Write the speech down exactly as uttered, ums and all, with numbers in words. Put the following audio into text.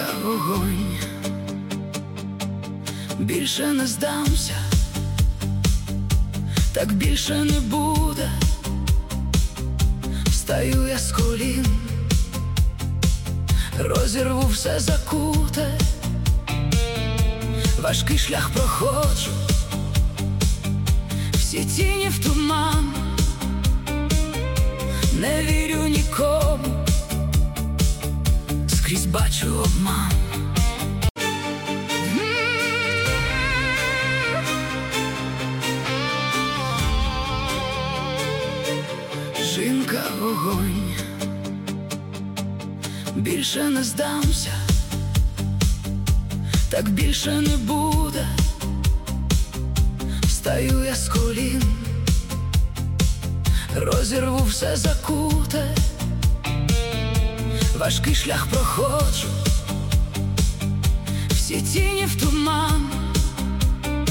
Жінка, вогонь, більше не здамся, так більше не буде. Встаю я з колін, розірву все закуте, важкий шлях проходжу, всі тіні в туман, не вірю нікому, скрізь бачу обман. Жінка, вогонь, більше не здамся, так більше не буде. Встаю я з колін, розірву все закуте, важкий шлях проходжу, всі тіні в туман.